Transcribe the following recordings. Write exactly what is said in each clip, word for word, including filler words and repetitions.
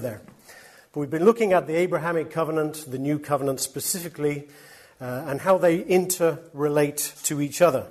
there. But we've been looking at the Abrahamic covenant, the new covenant specifically, uh, and how they interrelate to each other.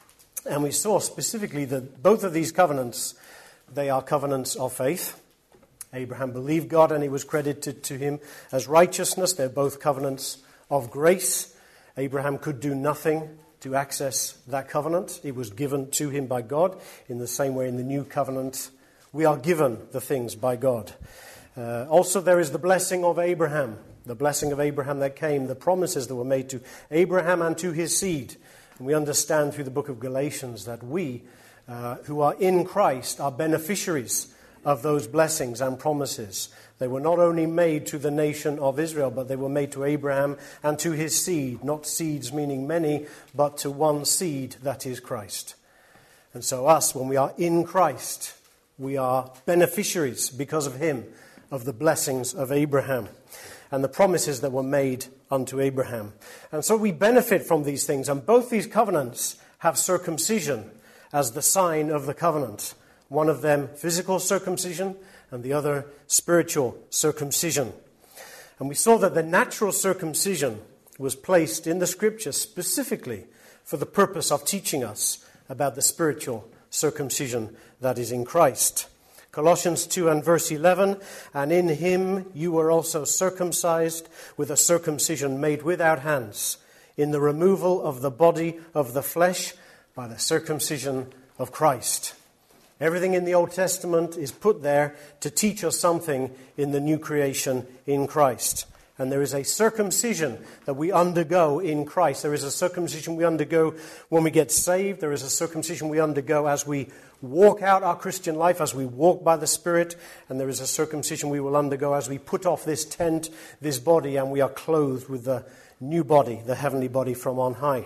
And we saw specifically that both of these covenants, they are covenants of faith. Abraham believed God and it was credited to him as righteousness. They're both covenants of grace. Abraham could do nothing to access that covenant. It was given to him by God. In the same way in the new covenant, we are given the things by God. Uh, also there is the blessing of Abraham. The blessing of Abraham that came, the promises that were made to Abraham and to his seed. And we understand through the book of Galatians that we, uh, who are in Christ, are beneficiaries of those blessings and promises. They were not only made to the nation of Israel, but they were made to Abraham and to his seed. Not seeds meaning many, but to one seed, that is Christ. And so us, when we are in Christ, we are beneficiaries because of him, of the blessings of Abraham and the promises that were made unto Abraham. And so we benefit from these things. And both these covenants have circumcision as the sign of the covenant. One of them physical circumcision and the other spiritual circumcision. And we saw that the natural circumcision was placed in the Scripture specifically for the purpose of teaching us about the spiritual circumcision that is in Christ. Colossians two and verse eleven, and in him you were also circumcised with a circumcision made without hands, in the removal of the body of the flesh by the circumcision of Christ. Everything in the Old Testament is put there to teach us something in the new creation in Christ. And there is a circumcision that we undergo in Christ. There is a circumcision we undergo when we get saved. There is a circumcision we undergo as we walk out our Christian life, as we walk by the Spirit. And there is a circumcision we will undergo as we put off this tent, this body, and we are clothed with the new body, the heavenly body from on high.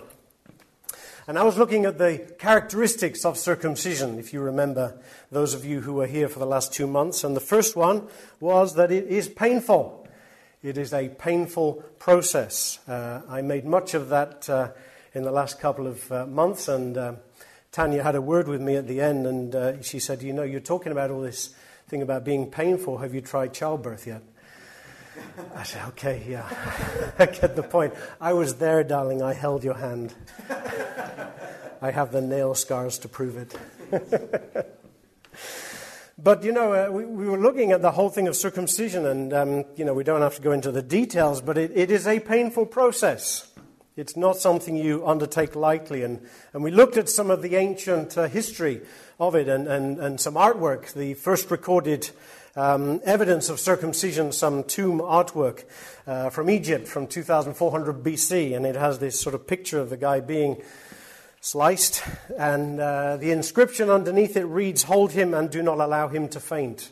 And I was looking at the characteristics of circumcision, if you remember, those of you who were here for the last two months. And the first one was that it is painful. It is a painful process. Uh, I made much of that uh, in the last couple of uh, months, and uh, Tanya had a word with me at the end, and uh, she said, you know, you're talking about all this thing about being painful. Have you tried childbirth yet? I said, okay, yeah, I get the point. I was there, darling. I held your hand. I have the nail scars to prove it. But, you know, uh, we, we were looking at the whole thing of circumcision, and, um, you know, we don't have to go into the details, but it, it is a painful process. It's not something you undertake lightly. And, and we looked at some of the ancient uh, history of it and, and, and some artwork, the first recorded um, evidence of circumcision, some tomb artwork uh, from Egypt from two thousand four hundred B C, and it has this sort of picture of the guy being sliced, and uh, the inscription underneath it reads, "Hold him and do not allow him to faint."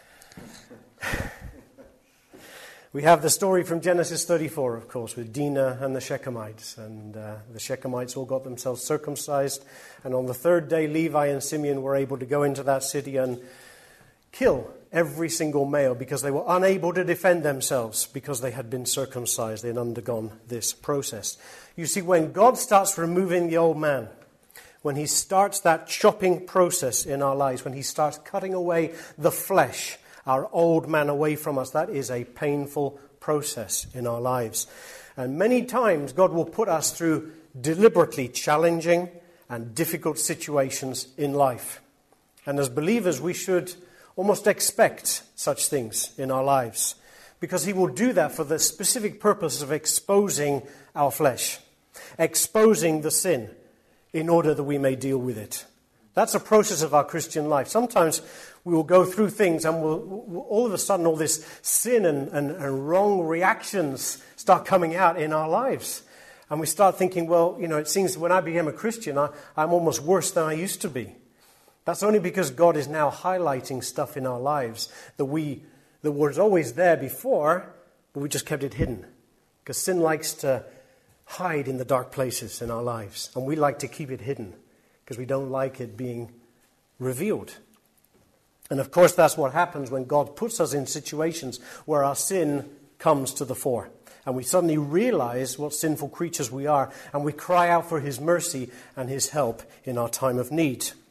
We have the story from Genesis thirty-four, of course, with Dinah and the Shechemites, and uh, the Shechemites all got themselves circumcised, and on the third day Levi and Simeon were able to go into that city and kill every single male because they were unable to defend themselves because they had been circumcised. They had undergone this process. You see, when God starts removing the old man, when he starts that chopping process in our lives, when he starts cutting away the flesh, our old man away from us, that is a painful process in our lives. And many times God will put us through deliberately challenging and difficult situations in life. And as believers, we should almost expect such things in our lives, because he will do that for the specific purpose of exposing our flesh, exposing the sin in order that we may deal with it. That's a process of our Christian life. Sometimes we will go through things and we'll, we'll, all of a sudden all this sin and, and, and wrong reactions start coming out in our lives. And we start thinking, well, you know, it seems when I became a Christian, I, I'm almost worse than I used to be. That's only because God is now highlighting stuff in our lives that we that was always there before, but we just kept it hidden. Because sin likes to hide in the dark places in our lives, and we like to keep it hidden because we don't like it being revealed. And of course, that's what happens when God puts us in situations where our sin comes to the fore. And we suddenly realize what sinful creatures we are, and we cry out for his mercy and his help in our time of need.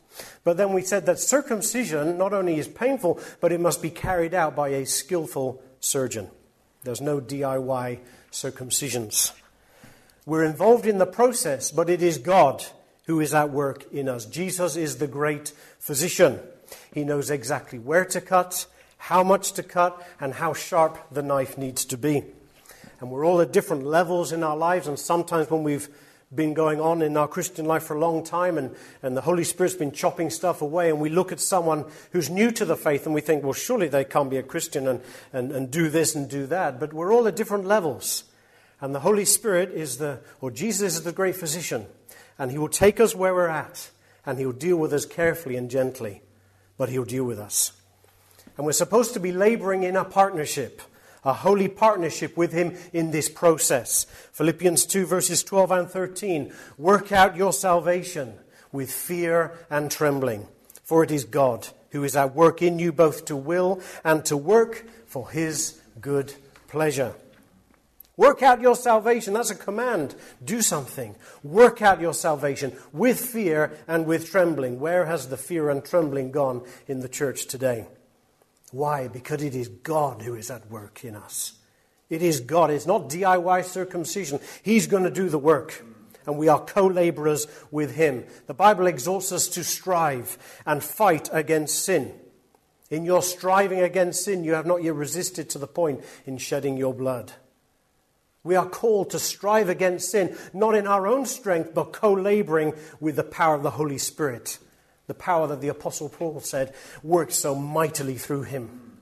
But then we said that circumcision not only is painful, but it must be carried out by a skillful surgeon. There's no D I Y circumcisions. We're involved in the process, but it is God who is at work in us. Jesus is the great physician. He knows exactly where to cut, how much to cut, and how sharp the knife needs to be. And we're all at different levels in our lives, and sometimes when we've been going on in our Christian life for a long time, and, and the Holy Spirit's been chopping stuff away, and we look at someone who's new to the faith, and we think, well, surely they can't be a Christian and, and, and do this and do that. But we're all at different levels. And the Holy Spirit is the, or Jesus is the great physician, and he will take us where we're at, and he will deal with us carefully and gently, but he'll deal with us. And we're supposed to be laboring in a partnership, a holy partnership with him in this process. Philippians two verses twelve and thirteen. Work out your salvation with fear and trembling, for it is God who is at work in you both to will and to work for his good pleasure. Work out your salvation. That's a command. Do something. Work out your salvation with fear and with trembling. Where has the fear and trembling gone in the church today? Why? Because it is God who is at work in us. It is God. It's not D I Y circumcision. He's going to do the work. And we are co-laborers with him. The Bible exhorts us to strive and fight against sin. In your striving against sin, you have not yet resisted to the point in shedding your blood. We are called to strive against sin, not in our own strength, but co-laboring with the power of the Holy Spirit. The power that the Apostle Paul said works so mightily through him.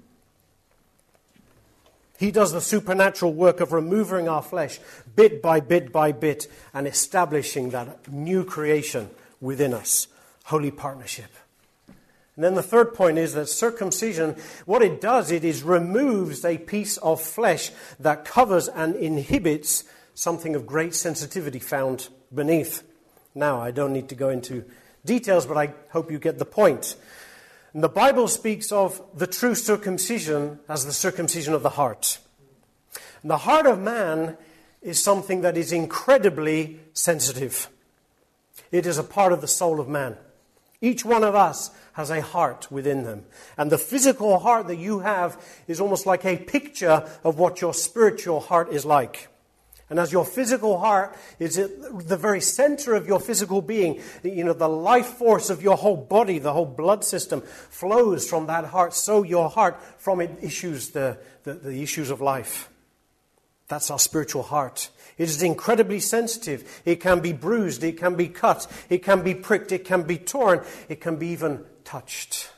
He does the supernatural work of removing our flesh bit by bit by bit and establishing that new creation within us. Holy partnership. And then the third point is that circumcision, what it does, it is removes a piece of flesh that covers and inhibits something of great sensitivity found beneath. Now, I don't need to go into details, but I hope you get the point. And the Bible speaks of the true circumcision as the circumcision of the heart. And the heart of man is something that is incredibly sensitive. It is a part of the soul of man. Each one of us has a heart within them. And the physical heart that you have is almost like a picture of what your spiritual heart is like. And as your physical heart is at the very center of your physical being, you know, the life force of your whole body, the whole blood system flows from that heart. So your heart, from it issues the, the, the issues of life. That's our spiritual heart. It is incredibly sensitive. It can be bruised. It can be cut. It can be pricked. It can be torn. It can be even touched.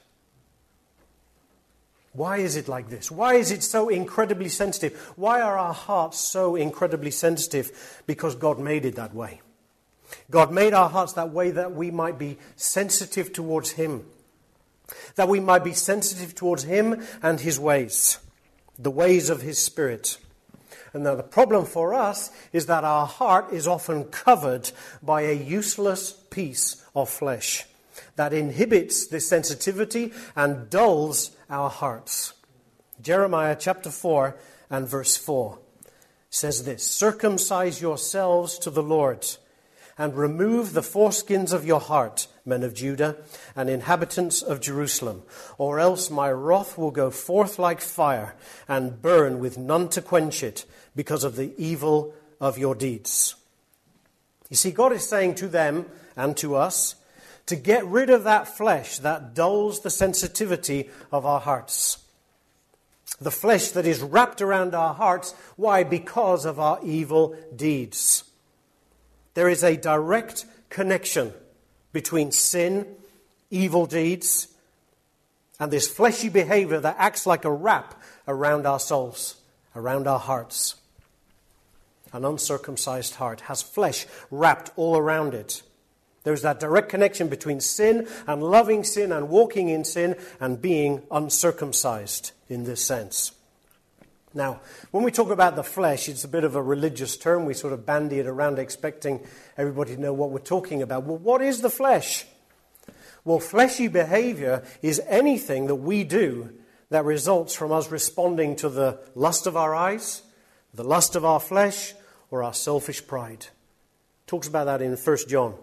Why is it like this? Why is it so incredibly sensitive? Why are our hearts so incredibly sensitive? Because God made it that way. God made our hearts that way that we might be sensitive towards him. That we might be sensitive towards him and his ways. The ways of his Spirit. And now the problem for us is that our heart is often covered by a useless piece of flesh that inhibits this sensitivity and dulls our hearts. Jeremiah chapter four and verse four says this: "Circumcise yourselves to the Lord, and remove the foreskins of your heart, men of Judah and inhabitants of Jerusalem, or else my wrath will go forth like fire and burn with none to quench it, because of the evil of your deeds." You see, God is saying to them and to us to get rid of that flesh that dulls the sensitivity of our hearts. The flesh that is wrapped around our hearts. Why? Because of our evil deeds. There is a direct connection between sin, evil deeds, and this fleshy behavior that acts like a wrap around our souls, around our hearts. An uncircumcised heart has flesh wrapped all around it. There's that direct connection between sin and loving sin and walking in sin and being uncircumcised in this sense. Now, when we talk about the flesh, it's a bit of a religious term. We sort of bandy it around expecting everybody to know what we're talking about. Well, what is the flesh? Well, fleshy behavior is anything that we do that results from us responding to the lust of our eyes, the lust of our flesh, or our selfish pride. Talks about that in First John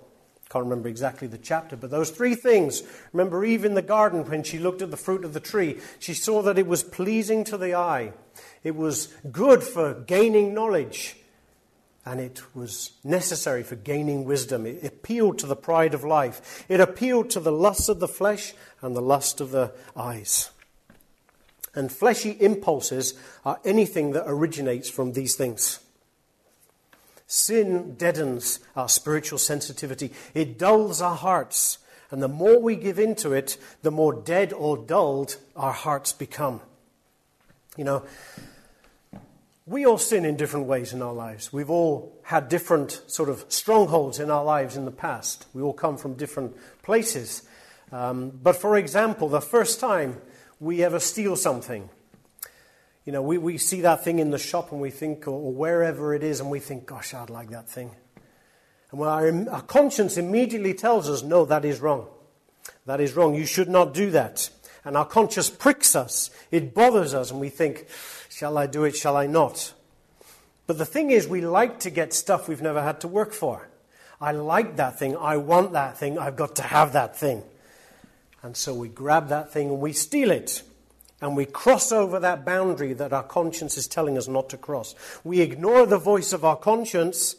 Can't remember exactly the chapter, but those three things. Remember Eve in the garden when she looked at the fruit of the tree. She saw that it was pleasing to the eye. It was good for gaining knowledge. And it was necessary for gaining wisdom. It appealed to the pride of life. It appealed to the lust of the flesh and the lust of the eyes. And fleshy impulses are anything that originates from these things. Sin deadens our spiritual sensitivity. It dulls our hearts. And the more we give into it, the more dead or dulled our hearts become. You know, we all sin in different ways in our lives. We've all had different sort of strongholds in our lives in the past. We all come from different places. Um, but for example, the first time we ever steal something, you know, we, we see that thing in the shop and we think, or, or wherever it is, and we think, gosh, I'd like that thing. And well, our, our conscience immediately tells us, no, that is wrong. That is wrong. You should not do that. And our conscience pricks us. It bothers us, and we think, shall I do it, shall I not? But the thing is, we like to get stuff we've never had to work for. I like that thing. I want that thing. I've got to have that thing. And so we grab that thing and we steal it. And we cross over that boundary that our conscience is telling us not to cross. We ignore the voice of our conscience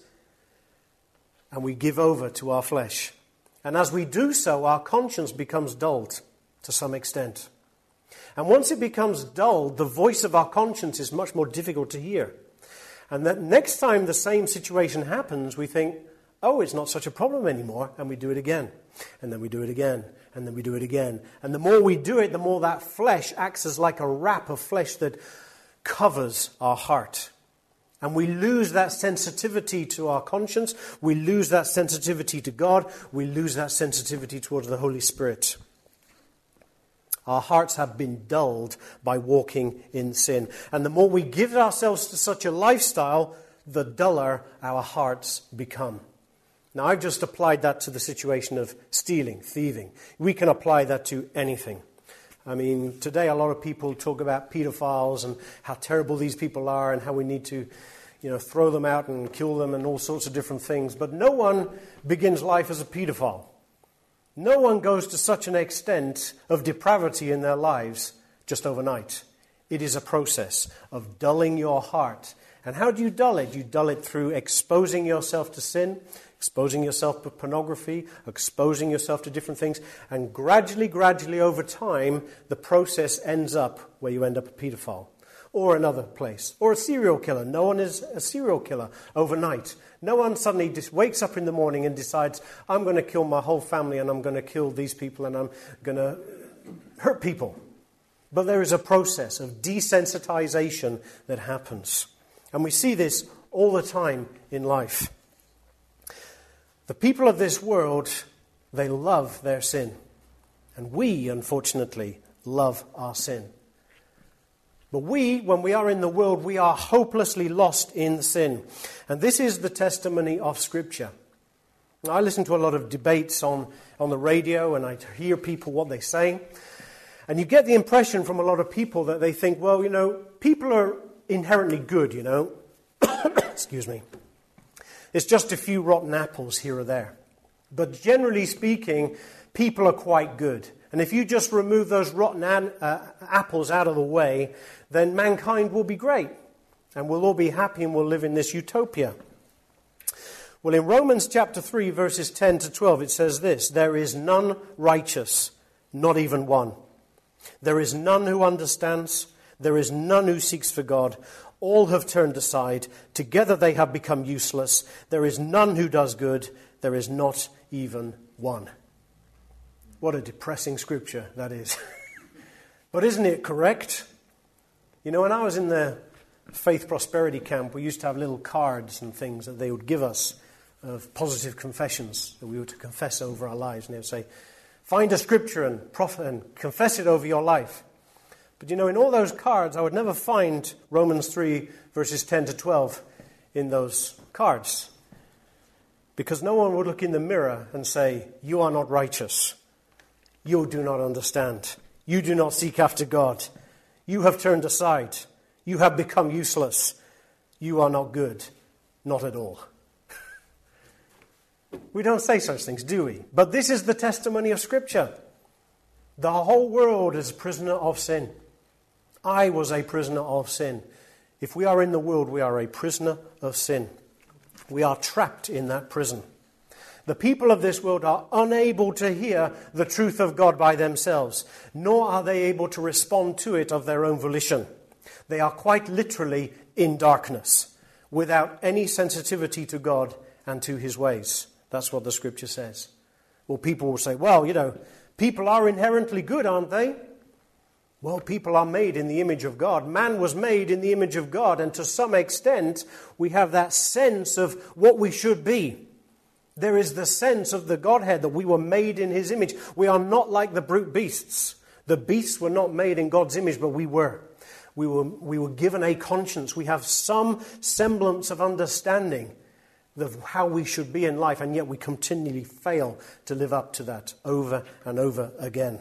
and we give over to our flesh. And as we do so, our conscience becomes dulled to some extent. And once it becomes dulled, the voice of our conscience is much more difficult to hear. And that next time the same situation happens, we think, oh, it's not such a problem anymore, and we do it again. And then we do it again, and then we do it again. And the more we do it, the more that flesh acts as like a wrap of flesh that covers our heart. And we lose that sensitivity to our conscience. We lose that sensitivity to God. We lose that sensitivity towards the Holy Spirit. Our hearts have been dulled by walking in sin. And the more we give ourselves to such a lifestyle, the duller our hearts become. Now, I've just applied that to the situation of stealing, thieving. We can apply that to anything. I mean, today a lot of people talk about pedophiles and how terrible these people are and how we need to, you know, throw them out and kill them and all sorts of different things. But no one begins life as a pedophile. No one goes to such an extent of depravity in their lives just overnight. It is a process of dulling your heart. And how do you dull it? You dull it through exposing yourself to sin, exposing yourself to pornography, exposing yourself to different things. And gradually, gradually over time, the process ends up where you end up a pedophile. Or another place. Or a serial killer. No one is a serial killer overnight. No one suddenly just wakes up in the morning and decides, I'm going to kill my whole family and I'm going to kill these people and I'm going to hurt people. But there is a process of desensitization that happens. And we see this all the time in life. The people of this world, they love their sin. And we, unfortunately, love our sin. But we, when we are in the world, we are hopelessly lost in sin. And this is the testimony of Scripture. Now, I listen to a lot of debates on, on the radio, and I hear people what they say. And you get the impression from a lot of people that they think, well, you know, people are inherently good, you know. Excuse me. It's just a few rotten apples here or there. But generally speaking, people are quite good. And if you just remove those rotten an, uh, apples out of the way, then mankind will be great. And we'll all be happy and we'll live in this utopia. Well, in Romans chapter three, verses ten to twelve, it says this: there is none righteous, not even one. There is none who understands. There is none who seeks for God. All have turned aside. Together they have become useless. There is none who does good. There is not even one. What a depressing scripture that is. But isn't it correct? You know, when I was in the Faith Prosperity Camp, we used to have little cards and things that they would give us of positive confessions that we were to confess over our lives. And they would say, find a scripture and, prof- and confess it over your life. But you know, in all those cards, I would never find Romans three, verses ten to twelve in those cards. Because no one would look in the mirror and say, you are not righteous. You do not understand. You do not seek after God. You have turned aside. You have become useless. You are not good. Not at all. We don't say such things, do we? But this is the testimony of Scripture. The whole world is a prisoner of sin. I was a prisoner of sin. If we are in the world, we are a prisoner of sin. We are trapped in that prison. The people of this world are unable to hear the truth of God by themselves, nor are they able to respond to it of their own volition. They are quite literally in darkness, without any sensitivity to God and to his ways. That's what the Scripture says. Well, people will say, well, you know, people are inherently good, aren't they? Well, people are made in the image of God. Man was made in the image of God, and to some extent, we have that sense of what we should be. There is the sense of the Godhead that we were made in his image. We are not like the brute beasts. The beasts were not made in God's image, but we were. We were, we were given a conscience. We have some semblance of understanding of how we should be in life, and yet we continually fail to live up to that over and over again.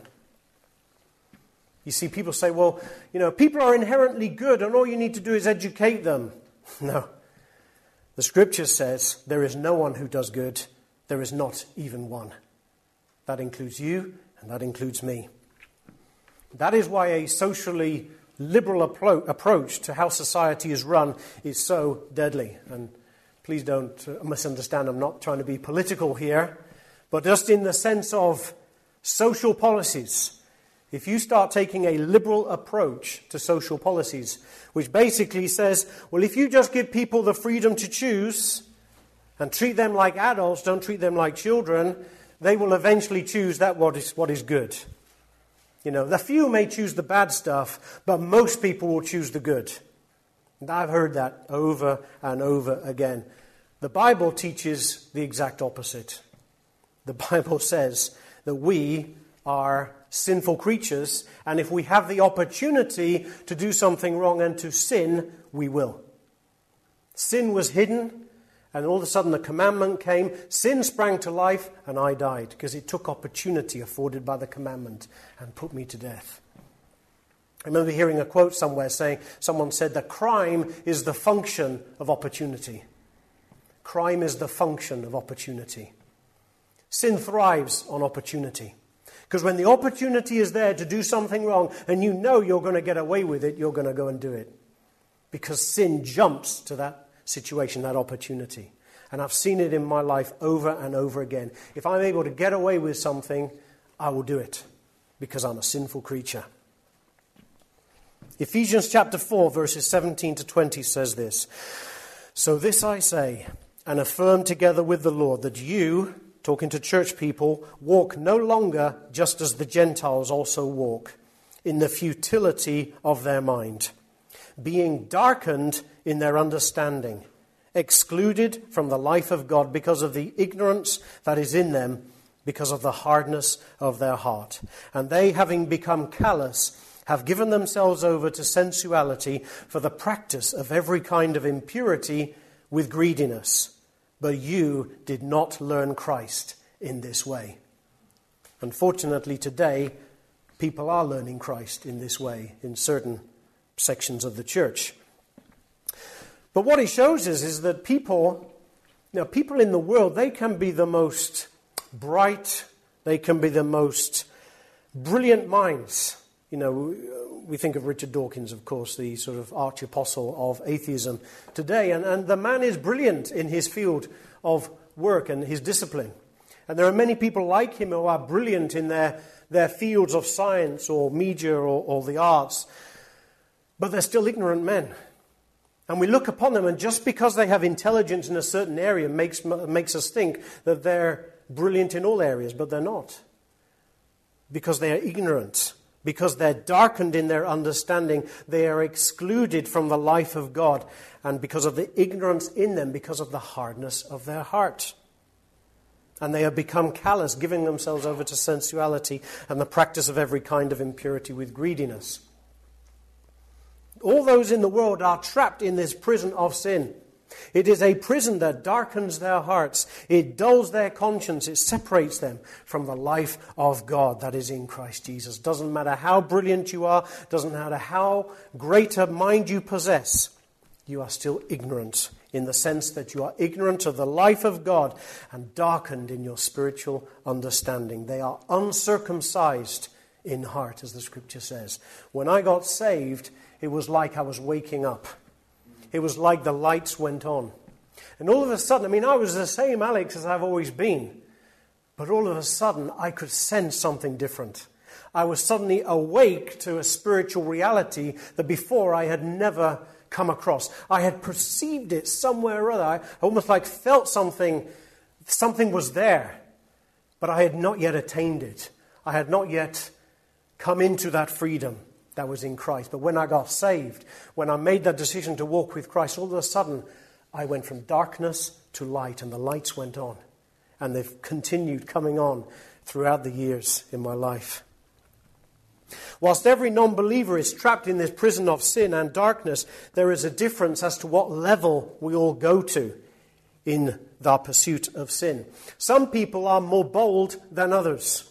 You see, people say, well, you know, people are inherently good and all you need to do is educate them. No. The Scripture says there is no one who does good. There is not even one. That includes you and that includes me. That is why a socially liberal approach to how society is run is so deadly. And please don't misunderstand, I'm not trying to be political here, but just in the sense of social policies. If you start taking a liberal approach to social policies, which basically says, well, if you just give people the freedom to choose and treat them like adults, don't treat them like children, they will eventually choose that what is what is good. You know, the few may choose the bad stuff, but most people will choose the good. And I've heard that over and over again. The Bible teaches the exact opposite. The Bible says that we are sinful creatures, and if we have the opportunity to do something wrong and to sin, we will. Sin was hidden, and all of a sudden the commandment came, sin sprang to life, and I died, because it took opportunity afforded by the commandment and put me to death. I remember hearing a quote somewhere saying, someone said that crime is the function of opportunity. Crime is the function of opportunity. Sin thrives on opportunity. Because when the opportunity is there to do something wrong and you know you're going to get away with it, you're going to go and do it. Because sin jumps to that situation, that opportunity. And I've seen it in my life over and over again. If I'm able to get away with something, I will do it. Because I'm a sinful creature. Ephesians chapter four, verses seventeen to twenty says this. So this I say, and affirm together with the Lord, that you, talking to church people, walk no longer just as the Gentiles also walk, in the futility of their mind, being darkened in their understanding, excluded from the life of God because of the ignorance that is in them, because of the hardness of their heart. And they, having become callous, have given themselves over to sensuality for the practice of every kind of impurity with greediness. But you did not learn Christ in this way. Unfortunately, today, people are learning Christ in this way in certain sections of the church. But what it shows us is that people, you know, people in the world, they can be the most bright, they can be the most brilliant minds. You know, we think of Richard Dawkins, of course, the sort of arch-apostle of atheism today. And, and the man is brilliant in his field of work and his discipline. And there are many people like him who are brilliant in their, their fields of science or media or, or the arts. But they're still ignorant men. And we look upon them, and just because they have intelligence in a certain area makes, makes us think that they're brilliant in all areas, but they're not. Because they are ignorant. Because they're darkened in their understanding, they are excluded from the life of God. And because of the ignorance in them, because of the hardness of their heart. And they have become callous, giving themselves over to sensuality and the practice of every kind of impurity with greediness. All those in the world are trapped in this prison of sin. It is a prison that darkens their hearts. It dulls their conscience. It separates them from the life of God that is in Christ Jesus. Doesn't matter how brilliant you are. Doesn't matter how great a mind you possess. You are still ignorant in the sense that you are ignorant of the life of God and darkened in your spiritual understanding. They are uncircumcised in heart, as the scripture says. When I got saved, it was like I was waking up. It was like the lights went on. And all of a sudden, I mean, I was the same Alex as I've always been. But all of a sudden, I could sense something different. I was suddenly awake to a spiritual reality that before I had never come across. I had perceived it somewhere or other. I almost like felt something, something was there. But I had not yet attained it. I had not yet come into that freedom that was in Christ. But when I got saved, when I made that decision to walk with Christ, all of a sudden, I went from darkness to light, and the lights went on. And they've continued coming on throughout the years in my life. Whilst every non-believer is trapped in this prison of sin and darkness, there is a difference as to what level we all go to in our pursuit of sin. Some people are more bold than others.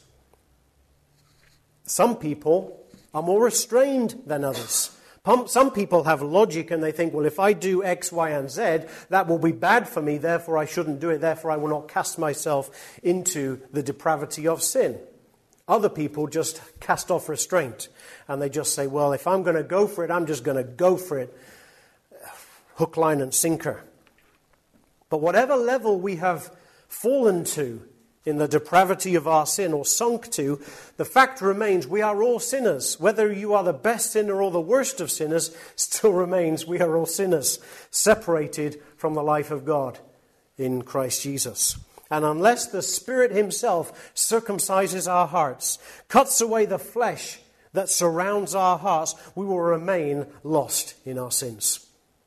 Some people are more restrained than others. Some people have logic and they think, well, if I do X, Y, and Z, that will be bad for me, therefore I shouldn't do it, therefore I will not cast myself into the depravity of sin. Other people just cast off restraint and they just say, well, if I'm going to go for it, I'm just going to go for it, hook, line, and sinker. But whatever level we have fallen to in the depravity of our sin or sunk to, the fact remains we are all sinners. Whether you are the best sinner or the worst of sinners, still remains we are all sinners, separated from the life of God in Christ Jesus. And unless the Spirit himself circumcises our hearts, cuts away the flesh that surrounds our hearts, we will remain lost in our sins.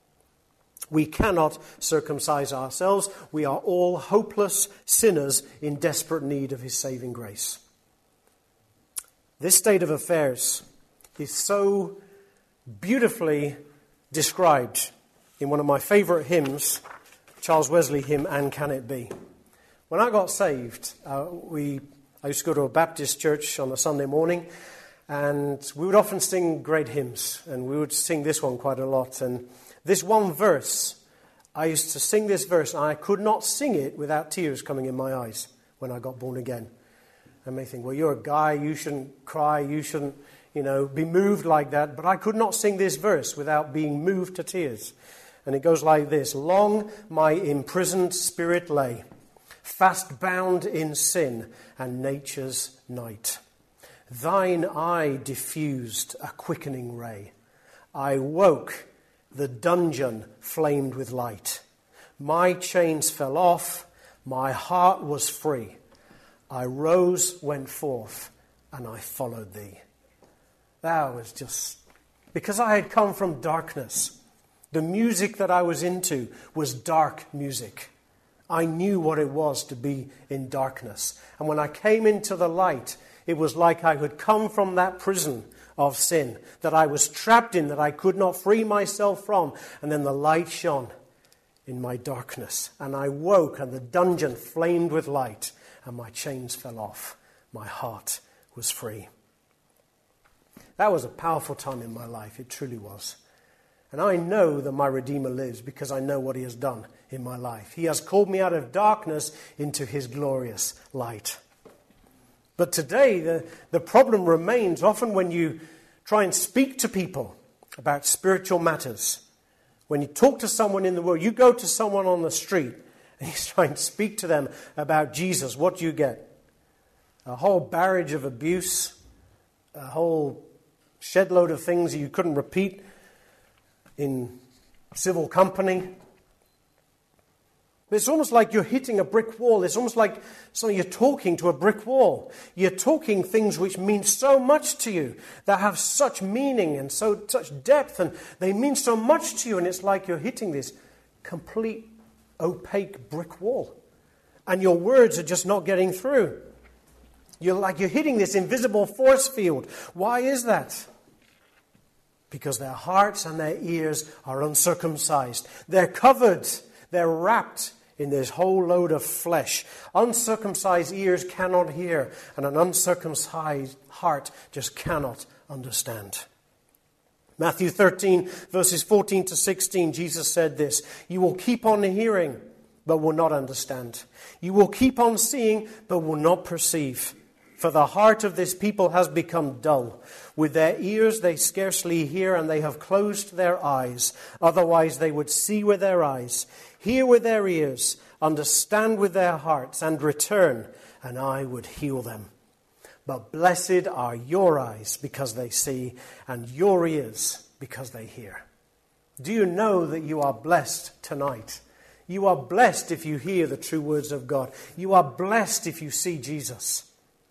We cannot circumcise ourselves. We are all hopeless sinners in desperate need of his saving grace. This state of affairs is so beautifully described in one of my favourite hymns, Charles Wesley hymn, And Can It Be? When I got saved, uh, we I used to go to a Baptist church on a Sunday morning, and we would often sing great hymns, and we would sing this one quite a lot. And this one verse, I used to sing this verse, and I could not sing it without tears coming in my eyes when I got born again. I may think, well, you're a guy, you shouldn't cry, you shouldn't, you know, be moved like that. But I could not sing this verse without being moved to tears. And it goes like this: long my imprisoned spirit lay, fast bound in sin and nature's night. Thine eye diffused a quickening ray. I woke, the dungeon flamed with light. My chains fell off, my heart was free. I rose, went forth, and I followed thee. That was just, because I had come from darkness. The music that I was into was dark music. I knew what it was to be in darkness. And when I came into the light, it was like I had come from that prison of sin that I was trapped in, that I could not free myself from. And then the light shone in my darkness. And I woke, and the dungeon flamed with light, and my chains fell off. My heart was free. That was a powerful time in my life. It truly was. And I know that my Redeemer lives because I know what he has done in my life. He has called me out of darkness into his glorious light. But today, the, the problem remains often when you try and speak to people about spiritual matters. When you talk to someone in the world, you go to someone on the street and you try and speak to them about Jesus, what do you get? A whole barrage of abuse, a whole shed load of things you couldn't repeat in civil company. It's almost like you're hitting a brick wall. It's almost like so you're talking to a brick wall. You're talking things which mean so much to you, that have such meaning and so such depth, and they mean so much to you, and it's like you're hitting this complete opaque brick wall. And your words are just not getting through. You're like you're hitting this invisible force field. Why is that? Because their hearts and their ears are uncircumcised. They're covered. They're wrapped in this whole load of flesh. Uncircumcised ears cannot hear, and an uncircumcised heart just cannot understand. Matthew thirteen, verses fourteen to sixteen, Jesus said this, "You will keep on hearing, but will not understand. You will keep on seeing, but will not perceive. For the heart of this people has become dull. With their ears they scarcely hear, and they have closed their eyes. Otherwise they would see with their eyes, hear with their ears, understand with their hearts, and return, and I would heal them. But blessed are your eyes because they see, and your ears because they hear." Do you know that you are blessed tonight? You are blessed if you hear the true words of God. You are blessed if you see Jesus.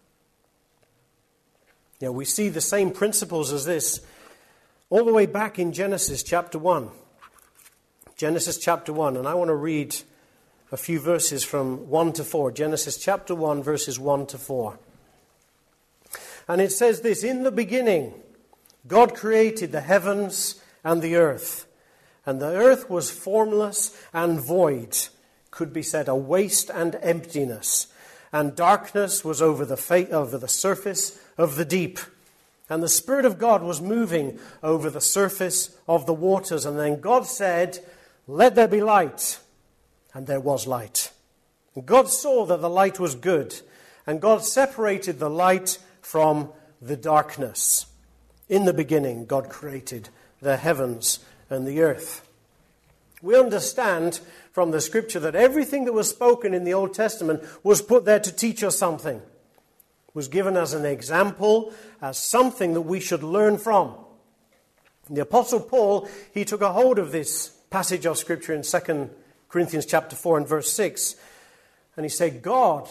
You know, we see the same principles as this all the way back in Genesis chapter one. Genesis chapter one, and I want to read a few verses from one to four. Genesis chapter one, verses one to four. And it says this, "In the beginning, God created the heavens and the earth. And the earth was formless and void," could be said, a waste and emptiness. "And darkness was over the fa- over the surface of the deep. And the Spirit of God was moving over the surface of the waters. And then God said, 'Let there be light.' And there was light. And God saw that the light was good. And God separated the light from the darkness. In the beginning, God created the heavens and the earth." We understand from the Scripture that everything that was spoken in the Old Testament was put there to teach us something. Was given as an example, as something that we should learn from. The Apostle Paul, he took a hold of this passage of Scripture in Second Corinthians chapter four and verse six, and he said, "God,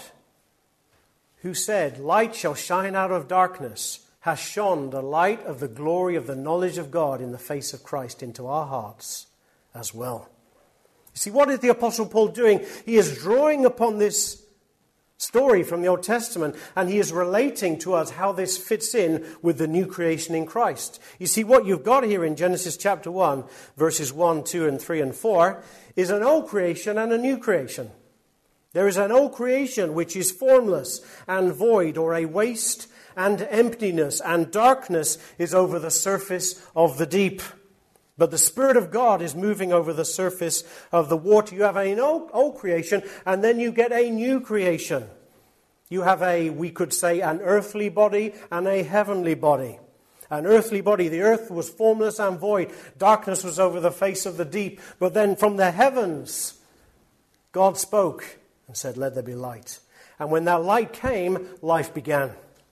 who said, 'Light shall shine out of darkness,' has shone the light of the glory of the knowledge of God in the face of Christ into our hearts as well." You see, what is the Apostle Paul doing? He is drawing upon this story from the Old Testament, and he is relating to us how this fits in with the new creation in Christ. You see, what you've got here in Genesis chapter one, verses one, two, and three, and four, is an old creation and a new creation. There is an old creation which is formless and void, or a waste and emptiness, and darkness is over the surface of the deep. But the Spirit of God is moving over the surface of the water. You have an old, old creation, and then you get a new creation. You have a, we could say, an earthly body and a heavenly body. An earthly body, the earth was formless and void. Darkness was over the face of the deep. But then from the heavens, God spoke and said, "Let there be light." And when that light came, life began.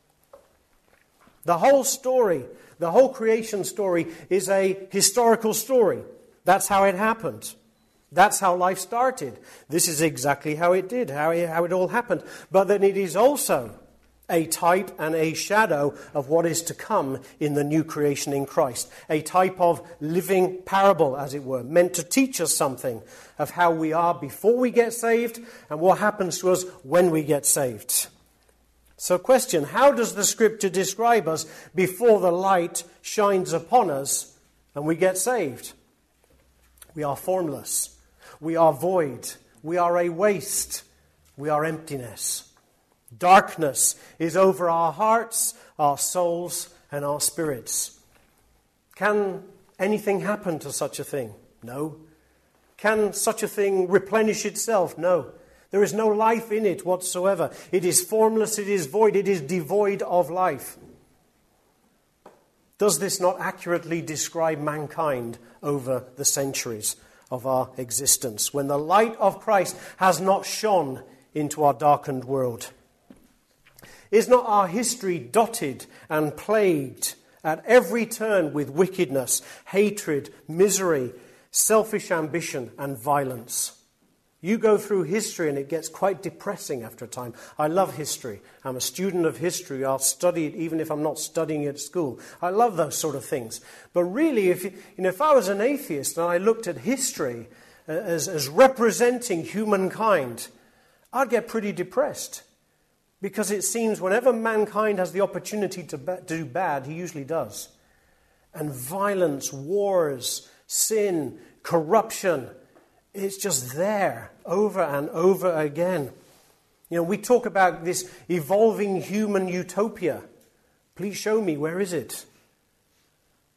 The whole story, the whole creation story, is a historical story. That's how it happened. That's how life started. This is exactly how it did, how it, how it all happened. But then it is also a type and a shadow of what is to come in the new creation in Christ. A type of living parable, as it were, meant to teach us something of how we are before we get saved and what happens to us when we get saved. So question, how does the Scripture describe us before the light shines upon us and we get saved? We are formless. We are void. We are a waste. We are emptiness. Darkness is over our hearts, our souls, and our spirits. Can anything happen to such a thing? No. Can such a thing replenish itself? No. There is no life in it whatsoever. It is formless, it is void, it is devoid of life. Does this not accurately describe mankind over the centuries of our existence, when the light of Christ has not shone into our darkened world? Is not our history dotted and plagued at every turn with wickedness, hatred, misery, selfish ambition, and violence? You go through history and it gets quite depressing after a time. I love history. I'm a student of history. I'll study it even if I'm not studying it at school. I love those sort of things. But really, if, you know, if I was an atheist and I looked at history as, as representing humankind, I'd get pretty depressed. Because it seems whenever mankind has the opportunity to ba- do bad, he usually does. And violence, wars, sin, corruption, it's just there over and over again. You know, we talk about this evolving human utopia. Please show me, where is it?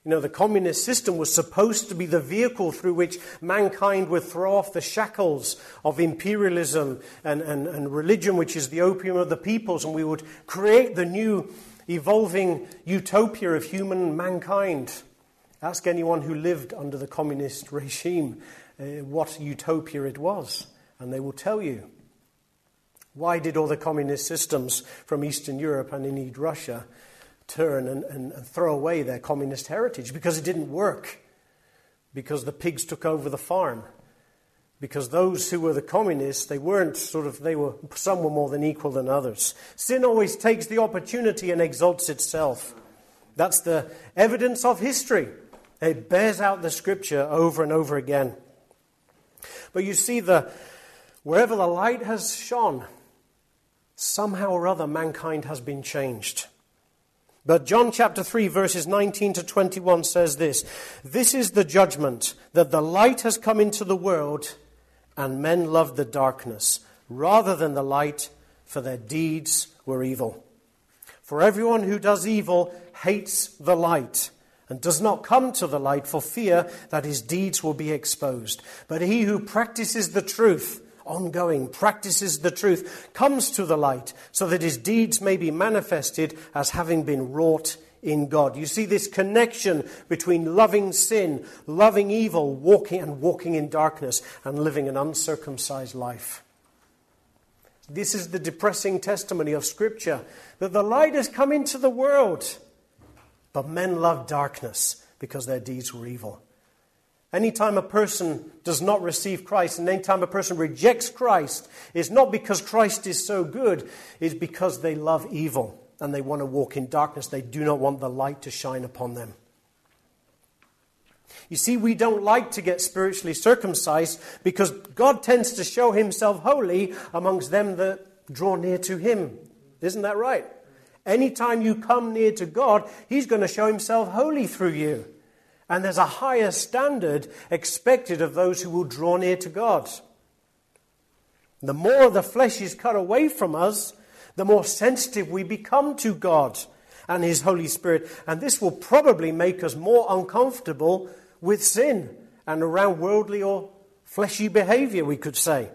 You know, the communist system was supposed to be the vehicle through which mankind would throw off the shackles of imperialism and, and, and religion, which is the opium of the peoples, and we would create the new evolving utopia of human mankind. Ask anyone who lived under the communist regime uh, what utopia it was, and they will tell you. Why did all the communist systems from Eastern Europe and indeed Russia turn and, and, and throw away their communist heritage? Because it didn't work. Because the pigs took over the farm. Because those who were the communists, they weren't sort of, they were, some were more than equal than others. Sin always takes the opportunity and exalts itself. That's the evidence of history. It bears out the scripture over and over again. But you see, the wherever the light has shone, somehow or other mankind has been changed. But John chapter three verses nineteen to twenty-one says this: "This is the judgment, that the light has come into the world, and men loved the darkness rather than the light, for their deeds were evil. For everyone who does evil hates the light, and does not come to the light for fear that his deeds will be exposed. But he who practices the truth," ongoing, practices the truth, "comes to the light, so that his deeds may be manifested as having been wrought in God." You see this connection between loving sin, loving evil, walking and walking in darkness, and living an uncircumcised life. This is the depressing testimony of Scripture, that the light has come into the world, but men love darkness because their deeds were evil. Anytime a person does not receive Christ, and anytime a person rejects Christ, it's not because Christ is so good, it's because they love evil and they want to walk in darkness. They do not want the light to shine upon them. You see, we don't like to get spiritually circumcised because God tends to show himself holy amongst them that draw near to him. Isn't that right? Anytime you come near to God, he's going to show himself holy through you. And there's a higher standard expected of those who will draw near to God. The more the flesh is cut away from us, the more sensitive we become to God and his Holy Spirit. And this will probably make us more uncomfortable with sin and around worldly or fleshy behavior, we could say.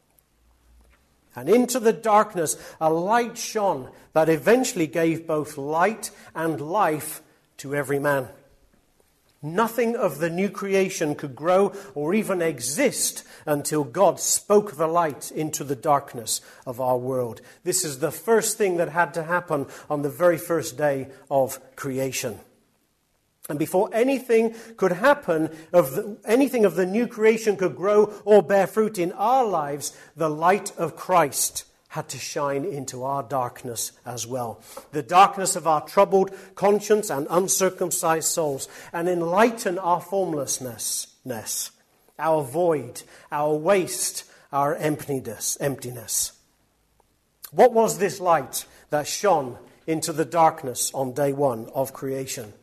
And into the darkness a light shone that eventually gave both light and life to every man. Nothing of the new creation could grow or even exist until God spoke the light into the darkness of our world. This is the first thing that had to happen on the very first day of creation. And before anything could happen, of the, anything of the new creation could grow or bear fruit in our lives, the light of Christ had to shine into our darkness as well. The darkness of our troubled conscience and uncircumcised souls, and enlighten our formlessness, our void, our waste, our emptiness. emptiness. What was this light that shone into the darkness on day one of creation?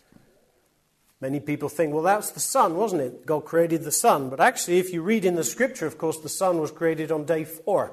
Many people think, well, that's the sun, wasn't it? God created the sun. But actually, if you read in the scripture, of course, the sun was created on day four.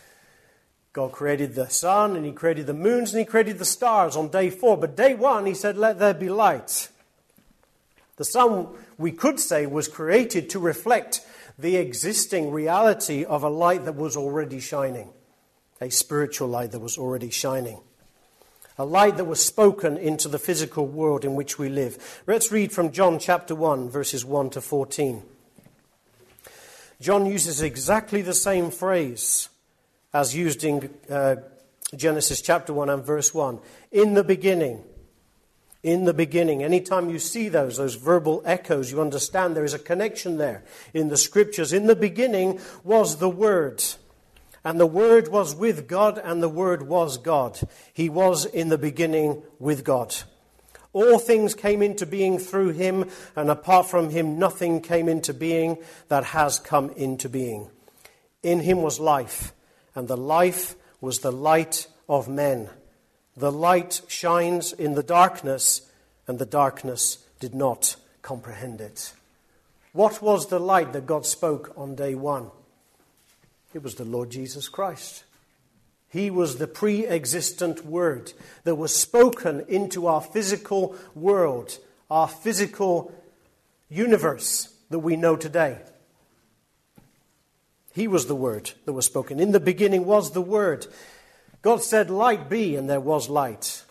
God created the sun, and he created the moons, and he created the stars on day four. But day one, he said, let there be light. The sun, we could say, was created to reflect the existing reality of a light that was already shining. A spiritual light that was already shining. A light that was spoken into the physical world in which we live. Let's read from John chapter one, verses one to fourteen. John uses exactly the same phrase as used in uh, Genesis chapter one and verse one. In the beginning. In the beginning. Anytime you see those, those verbal echoes, you understand there is a connection there in the scriptures. In the beginning was the Word. And the Word was with God, and the Word was God. He was in the beginning with God. All things came into being through him, and apart from him nothing came into being that has come into being. In him was life, and the life was the light of men. The light shines in the darkness, and the darkness did not comprehend it. What was the light that God spoke on day one? It was the Lord Jesus Christ. He was the pre-existent Word that was spoken into our physical world our physical universe that we know today. He was the Word that was spoken. In the beginning was the Word. God said, "Light be," and there was light.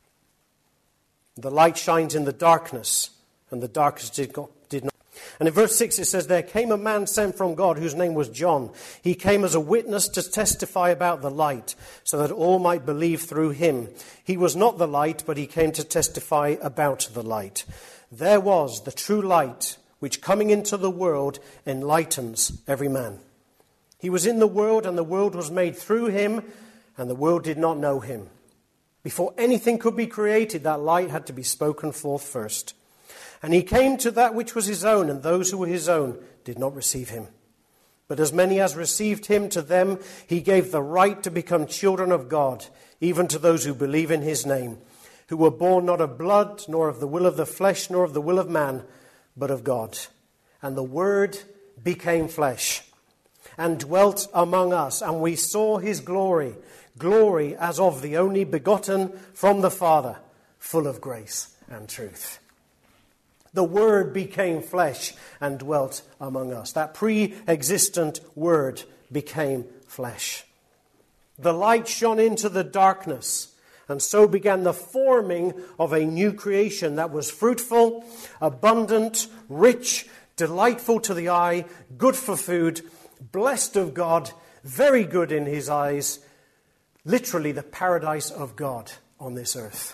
The light shines in the darkness, and the darkness did not. Did not. And in verse six it says, "There came a man sent from God whose name was John. He came as a witness to testify about the light, so that all might believe through him. He was not the light, but he came to testify about the light. There was the true light, which coming into the world enlightens every man. He was in the world, and the world was made through him, and the world did not know him. Before anything could be created, that light had to be spoken forth first. And he came to that which was his own, and those who were his own did not receive him. But as many as received him, to them he gave the right to become children of God, even to those who believe in his name, who were born not of blood, nor of the will of the flesh, nor of the will of man, but of God. And the Word became flesh, and dwelt among us, and we saw his glory, glory as of the only begotten from the Father, full of grace and truth." The Word became flesh and dwelt among us. That pre-existent Word became flesh. The light shone into the darkness, and so began the forming of a new creation that was fruitful, abundant, rich, delightful to the eye, good for food, blessed of God, very good in his eyes, literally the paradise of God on this earth.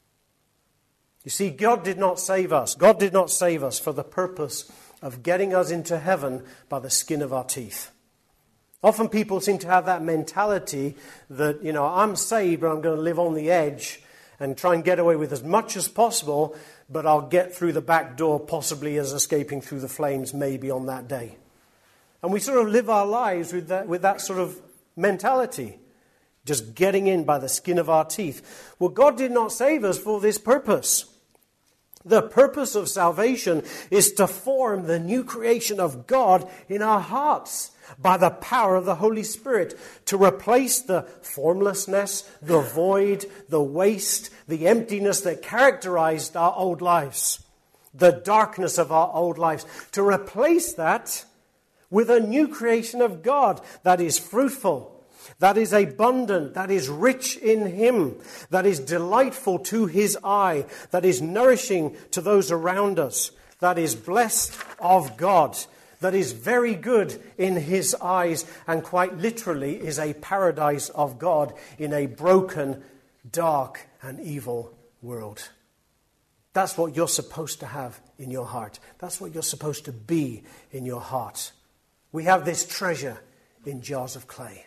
You see, God did not save us. God did not save us for the purpose of getting us into heaven by the skin of our teeth. Often people seem to have that mentality that, you know, I'm saved, but I'm going to live on the edge and try and get away with as much as possible, but I'll get through the back door, possibly as escaping through the flames maybe on that day. And we sort of live our lives with that, with that sort of mentality, just getting in by the skin of our teeth. Well, God did not save us for this purpose. The purpose of salvation is to form the new creation of God in our hearts by the power of the Holy Spirit, to replace the formlessness, the void, the waste, the emptiness that characterized our old lives, the darkness of our old lives, to replace that with a new creation of God that is fruitful, that is abundant, that is rich in him, that is delightful to his eye, that is nourishing to those around us, that is blessed of God, that is very good in his eyes, and quite literally is a paradise of God in a broken, dark, and evil world. That's what you're supposed to have in your heart. That's what you're supposed to be in your heart. We have this treasure in jars of clay.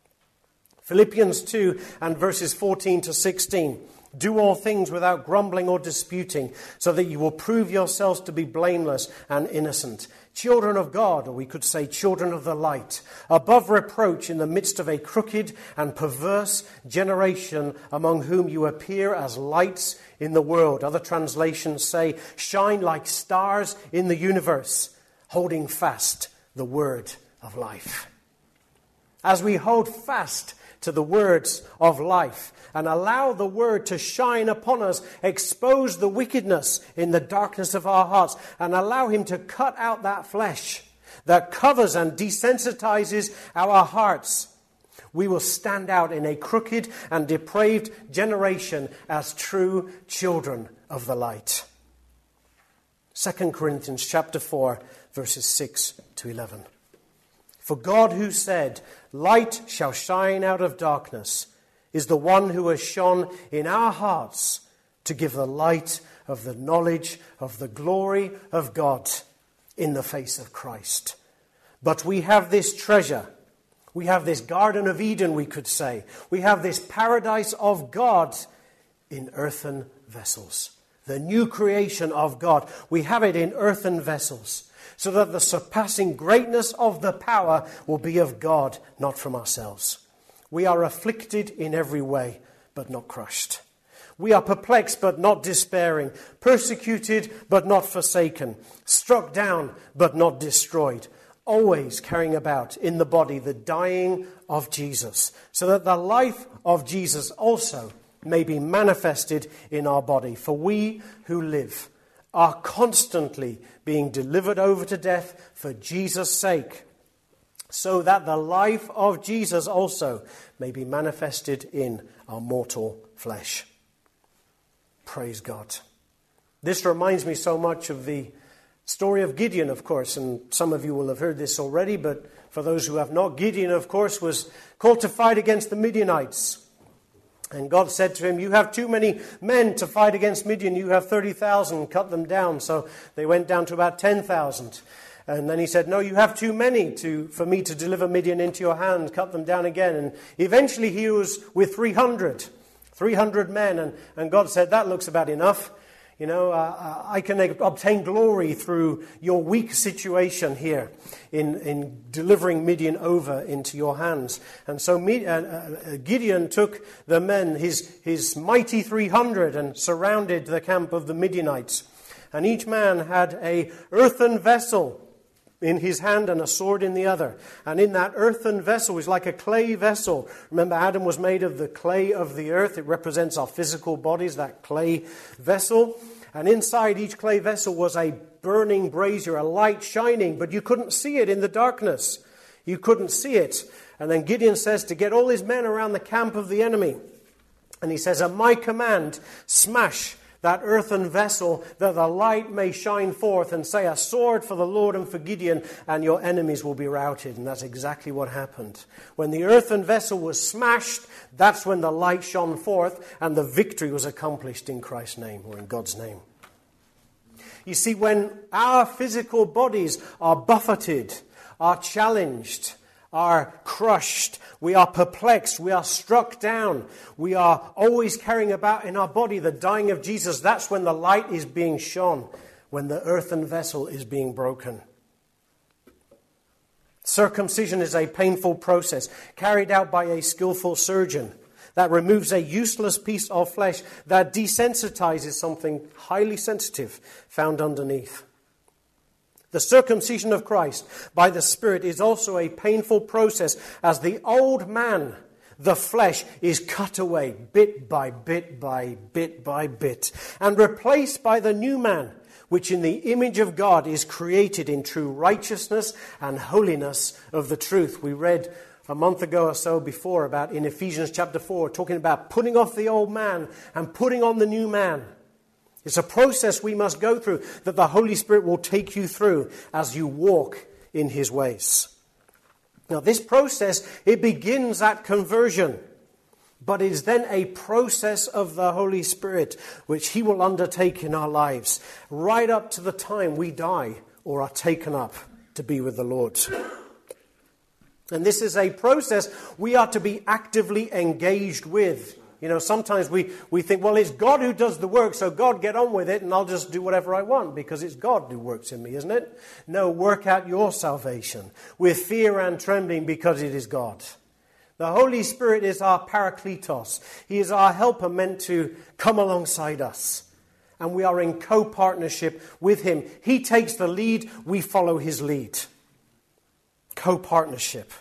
Philippians two and verses fourteen to sixteen. Do all things without grumbling or disputing, so that you will prove yourselves to be blameless and innocent, children of God, or we could say children of the light, above reproach in the midst of a crooked and perverse generation, among whom you appear as lights in the world. Other translations say, shine like stars in the universe, holding fast the word of life. As we hold fast to the words of life and allow the word to shine upon us, expose the wickedness in the darkness of our hearts, and allow him to cut out that flesh that covers and desensitizes our hearts, we will stand out in a crooked and depraved generation as true children of the light. Second Corinthians chapter four, verses six to eleven. For God, who said, light shall shine out of darkness, is the one who has shone in our hearts to give the light of the knowledge of the glory of God in the face of Christ. But we have this treasure. We have this Garden of Eden, we could say. We have this paradise of God in earthen vessels. The new creation of God. We have it in earthen vessels, so that the surpassing greatness of the power will be of God, not from ourselves. We are afflicted in every way, but not crushed. We are perplexed, but not despairing. Persecuted, but not forsaken. Struck down, but not destroyed. Always carrying about in the body the dying of Jesus, so that the life of Jesus also may be manifested in our body. For we who live are constantly being delivered over to death for Jesus' sake, so that the life of Jesus also may be manifested in our mortal flesh. Praise God. This reminds me so much of the story of Gideon, of course, and some of you will have heard this already, but for those who have not, Gideon, of course, was called to fight against the Midianites. And God said to him, you have too many men to fight against Midian. You have thirty thousand, cut them down. So they went down to about ten thousand. And then he said, no, you have too many to for me to deliver Midian into your hand, cut them down again. And eventually he was with three hundred, three hundred men. And, and God said, that looks about enough. You know, uh, I can obtain glory through your weak situation here in, in delivering Midian over into your hands. And so uh, Gideon took the men, his, his mighty three hundred, and surrounded the camp of the Midianites. And each man had a earthen vessel in his hand and a sword in the other. And in that earthen vessel was like a clay vessel. Remember, Adam was made of the clay of the earth. It represents our physical bodies, that clay vessel. And inside each clay vessel was a burning brazier, a light shining, but you couldn't see it in the darkness. You couldn't see it. And then Gideon says to get all his men around the camp of the enemy. And he says, at my command, smash that earthen vessel, that the light may shine forth, and say, a sword for the Lord and for Gideon, and your enemies will be routed. And that's exactly what happened. When the earthen vessel was smashed, that's when the light shone forth, and the victory was accomplished in Christ's name, or in God's name. You see, when our physical bodies are buffeted, are challenged, are crushed, we are perplexed, we are struck down, we are always carrying about in our body the dying of Jesus, that's when the light is being shone, when the earthen vessel is being broken. Circumcision is a painful process carried out by a skillful surgeon that removes a useless piece of flesh that desensitizes something highly sensitive found underneath. The circumcision of Christ by the Spirit is also a painful process as the old man, the flesh, is cut away bit by bit by bit by bit and replaced by the new man, which in the image of God is created in true righteousness and holiness of the truth. We read a month ago or so before about in Ephesians chapter four, talking about putting off the old man and putting on the new man. It's a process we must go through that the Holy Spirit will take you through as you walk in His ways. Now, this process, it begins at conversion, but it is then a process of the Holy Spirit which He will undertake in our lives right up to the time we die or are taken up to be with the Lord. And this is a process we are to be actively engaged with. You know, sometimes we, we think, well, it's God who does the work, so God get on with it and I'll just do whatever I want because it's God who works in me, isn't it? No, work out your salvation with fear and trembling because it is God. The Holy Spirit is our parakletos. He is our helper meant to come alongside us. And we are in co-partnership with Him. He takes the lead, we follow His lead. Co-partnership.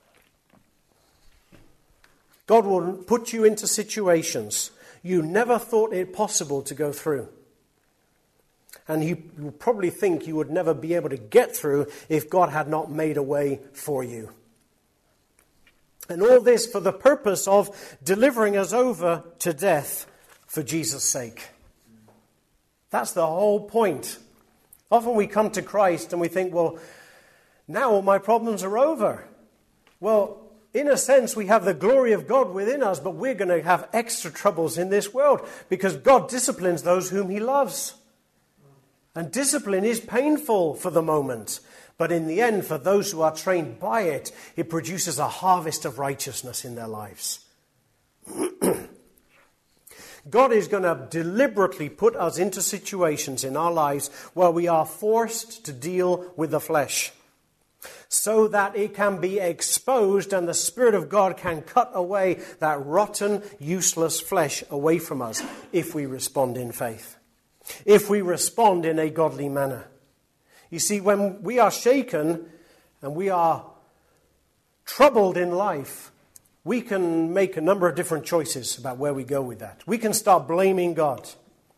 God will put you into situations you never thought it possible to go through. And you will probably think you would never be able to get through if God had not made a way for you. And all this for the purpose of delivering us over to death for Jesus' sake. That's the whole point. Often we come to Christ and we think, well, now all my problems are over. Well, in a sense, we have the glory of God within us, but we're going to have extra troubles in this world because God disciplines those whom He loves. And discipline is painful for the moment, but in the end, for those who are trained by it, it produces a harvest of righteousness in their lives. God is going to deliberately put us into situations in our lives where we are forced to deal with the flesh, so that it can be exposed and the Spirit of God can cut away that rotten, useless flesh away from us if we respond in faith, if we respond in a godly manner. You see, when we are shaken and we are troubled in life, we can make a number of different choices about where we go with that. We can start blaming God.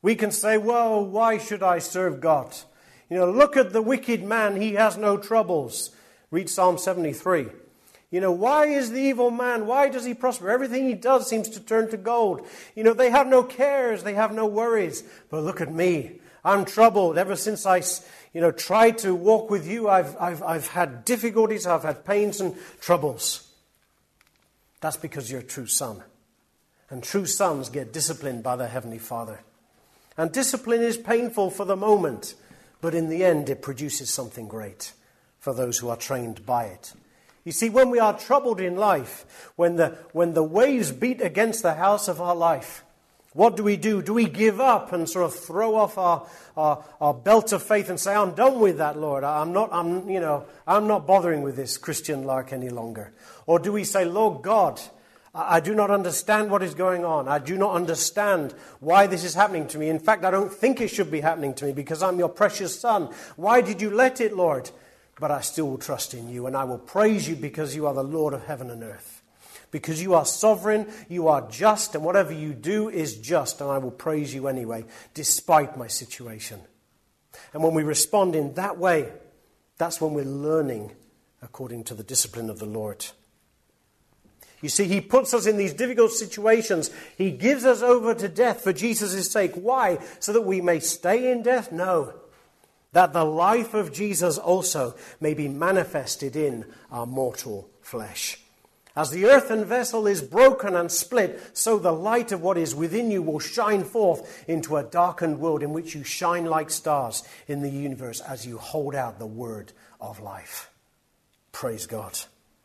We can say, well, why should I serve God? You know, look at the wicked man, he has no troubles. Read Psalm seventy-three. You know, why is the evil man, why does he prosper? Everything he does seems to turn to gold. You know, they have no cares, they have no worries. But look at me, I'm troubled. Ever since I, you know, tried to walk with you, I've, I've, I've had difficulties, I've had pains and troubles. That's because you're a true son. And true sons get disciplined by their Heavenly Father. And discipline is painful for the moment, but in the end it produces something great for those who are trained by it. You see, when we are troubled in life, when the, when the waves beat against the house of our life, what do we do? Do we give up and sort of throw off our, our, our belt of faith and say, I'm done with that, Lord. I'm not, I'm, you know, I'm not bothering with this Christian lark any longer. Or do we say, Lord God, I do not understand what is going on. I do not understand why this is happening to me. In fact, I don't think it should be happening to me because I'm your precious son. Why did you let it, Lord? But I still will trust in you and I will praise you because you are the Lord of heaven and earth. Because you are sovereign, you are just, and whatever you do is just, and I will praise you anyway, despite my situation. And when we respond in that way, that's when we're learning according to the discipline of the Lord. You see, he puts us in these difficult situations. He gives us over to death for Jesus' sake. Why? So that we may stay in death? No. That the life of Jesus also may be manifested in our mortal flesh. As the earthen vessel is broken and split, so the light of what is within you will shine forth into a darkened world in which you shine like stars in the universe as you hold out the word of life. Praise God.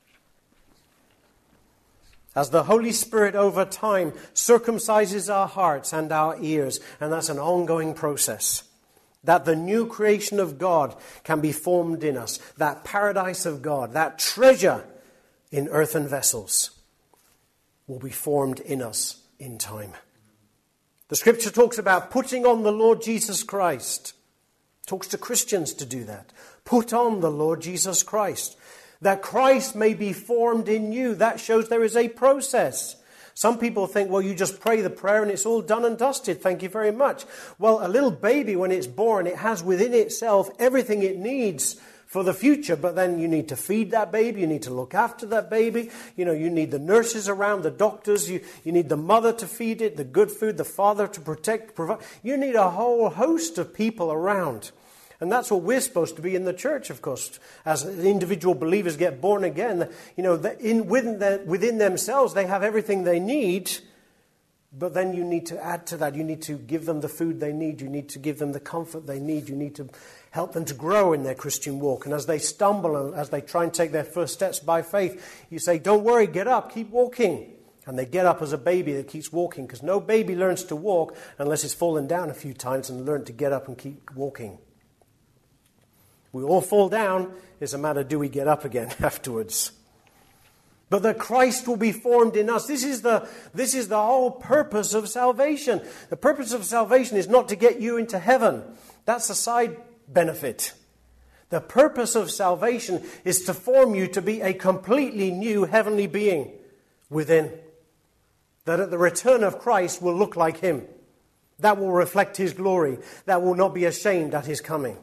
As the Holy Spirit over time circumcises our hearts and our ears, and that's an ongoing process, that the new creation of God can be formed in us, that paradise of God, that treasure in earthen vessels will be formed in us in time. The scripture talks about putting on the Lord Jesus Christ. It talks to Christians to do that. Put on the Lord Jesus Christ. That Christ may be formed in you. That shows there is a process. Some people think, well, you just pray the prayer and it's all done and dusted. Thank you very much. Well, a little baby, when it's born, it has within itself everything it needs for the future. But then you need to feed that baby. You need to look after that baby. You know, you need the nurses around, the doctors. You, you need the mother to feed it, the good food, the father to protect, provide. You need a whole host of people around. And that's what we're supposed to be in the church, of course. As individual believers get born again, you know, in, within, the, within themselves, they have everything they need. But then you need to add to that. You need to give them the food they need. You need to give them the comfort they need. You need to help them to grow in their Christian walk. And as they stumble, and as they try and take their first steps by faith, you say, don't worry, get up, keep walking. And they get up as a baby that keeps walking, because no baby learns to walk unless it's fallen down a few times and learned to get up and keep walking. We all fall down. It's a matter, do we get up again afterwards? But that Christ will be formed in us. This is the, this is the whole purpose of salvation. The purpose of salvation is not to get you into heaven. That's a side benefit. The purpose of salvation is to form you to be a completely new heavenly being within. That at the return of Christ will look like him. That will reflect his glory. That will not be ashamed at his coming.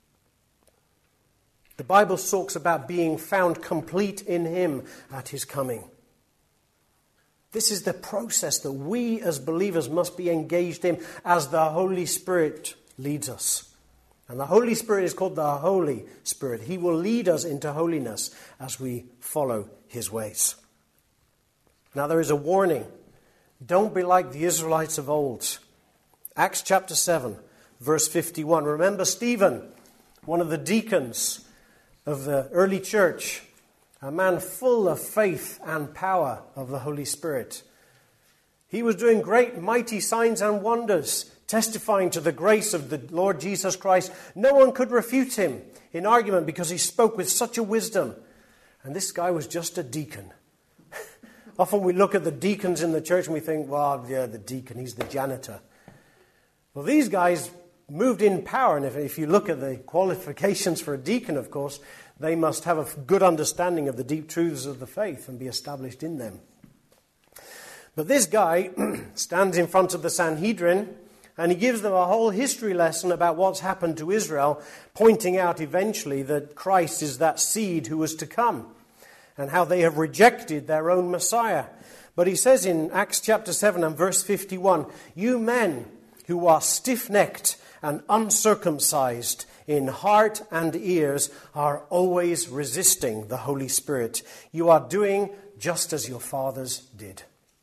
The Bible talks about being found complete in him at his coming. This is the process that we as believers must be engaged in as the Holy Spirit leads us. And the Holy Spirit is called the Holy Spirit. He will lead us into holiness as we follow his ways. Now there is a warning. Don't be like the Israelites of old. Acts chapter seven, verse fifty-one. Remember Stephen, one of the deacons of the early church, a man full of faith and power of the Holy Spirit. He was doing great, mighty signs and wonders, testifying to the grace of the Lord Jesus Christ. No one could refute him in argument because he spoke with such a wisdom. And this guy was just a deacon. Often we look at the deacons in the church and we think, well, yeah, the deacon, he's the janitor. Well, these guys moved in power, and if, if you look at the qualifications for a deacon, of course, they must have a good understanding of the deep truths of the faith and be established in them. But this guy stands in front of the Sanhedrin, And he gives them a whole history lesson about what's happened to Israel, pointing out eventually that Christ is that seed who was to come, and how they have rejected their own Messiah. But he says in Acts chapter seven and verse fifty-one, "You men who are stiff-necked and uncircumcised in heart and ears are always resisting the Holy Spirit. You are doing just as your fathers did."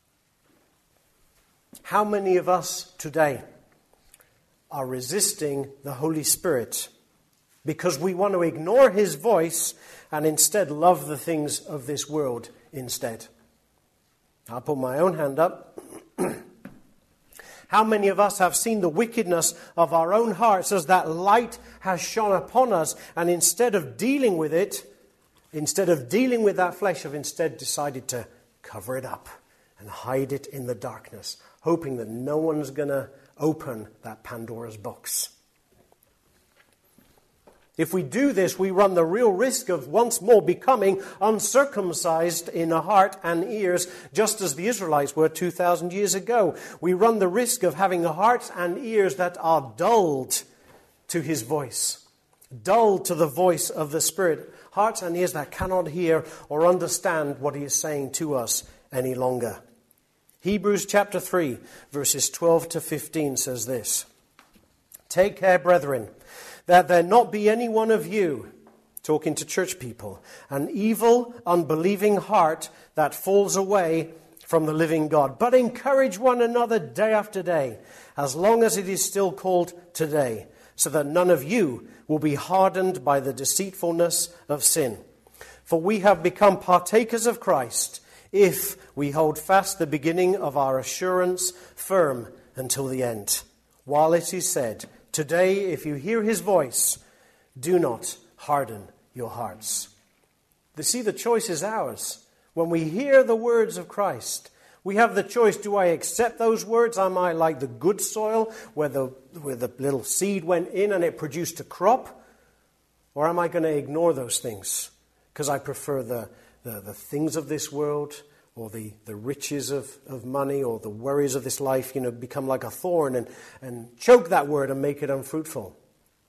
How many of us today are resisting the Holy Spirit because we want to ignore his voice and instead love the things of this world instead? I'll put my own hand up. How many of us have seen the wickedness of our own hearts as that light has shone upon us, and instead of dealing with it, instead of dealing with that flesh, have instead decided to cover it up and hide it in the darkness, hoping that no one's going to open that Pandora's box? If we do this, we run the real risk of once more becoming uncircumcised in heart and ears, just as the Israelites were two thousand years ago. We run the risk of having hearts and ears that are dulled to his voice, dulled to the voice of the Spirit, hearts and ears that cannot hear or understand what he is saying to us any longer. Hebrews chapter three, verses twelve to fifteen says this: "Take care, brethren, that there not be any one of you," talking to church people, "an evil, unbelieving heart that falls away from the living God. But encourage one another day after day, as long as it is still called today, so that none of you will be hardened by the deceitfulness of sin. For we have become partakers of Christ, if we hold fast the beginning of our assurance firm until the end. While it is said, 'Today, if you hear his voice, do not harden your hearts.'" You see, the choice is ours. When we hear the words of Christ, we have the choice. Do I accept those words? Am I like the good soil where the, where the little seed went in and it produced a crop? Or am I going to ignore those things because I prefer the, the, the things of this world, or the, the riches of, of money, or the worries of this life, you know, become like a thorn and, and choke that word and make it unfruitful?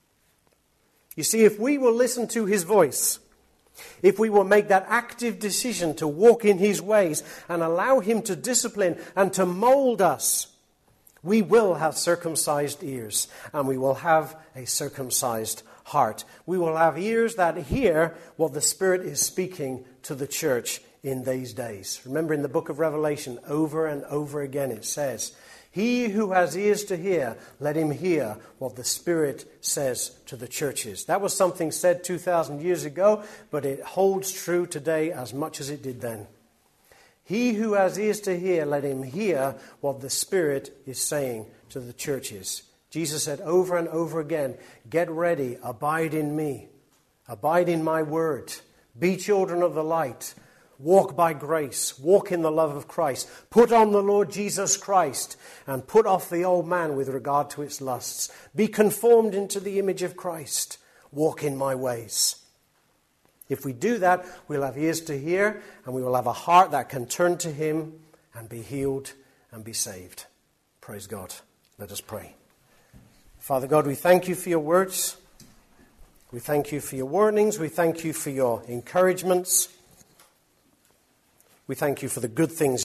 You see, if we will listen to his voice, if we will make that active decision to walk in his ways and allow him to discipline and to mold us, we will have circumcised ears, and we will have a circumcised heart. We will have ears that hear what the Spirit is speaking to the church in these days. Remember, in the book of Revelation, over and over again it says, "He who has ears to hear, let him hear what the Spirit says to the churches." That was something said two thousand years ago, but it holds true today as much as it did then. He who has ears to hear, let him hear what the Spirit is saying to the churches. Jesus said over and over again, get ready, abide in me, abide in my word, be children of the light. Walk by grace. Walk in the love of Christ. Put on the Lord Jesus Christ and put off the old man with regard to its lusts. Be conformed into the image of Christ. Walk in my ways. If we do that, we'll have ears to hear, and we will have a heart that can turn to him and be healed and be saved. Praise God. Let us pray. Father God, we thank you for your words. We thank you for your warnings. We thank you for your encouragements. We thank you for the good things